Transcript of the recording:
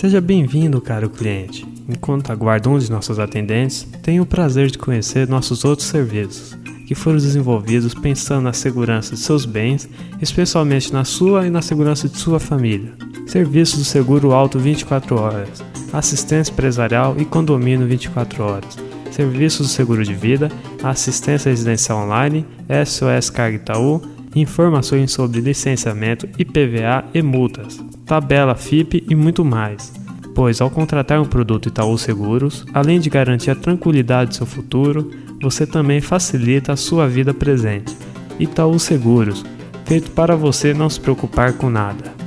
Seja bem-vindo, caro cliente. Enquanto aguarda um de nossos atendentes, tenha o prazer de conhecer nossos outros serviços, que foram desenvolvidos pensando na segurança de seus bens, especialmente na sua e na segurança de sua família. Serviços do seguro auto 24 horas, assistência empresarial e condomínio 24 horas. Serviços do seguro de vida, assistência residencial online, SOS Carga Itaú, informações sobre licenciamento, IPVA e multas, tabela FIP e muito mais. Pois ao contratar um produto Itaú Seguros, além de garantir a tranquilidade do seu futuro, você também facilita a sua vida presente. Itaú Seguros, feito para você não se preocupar com nada.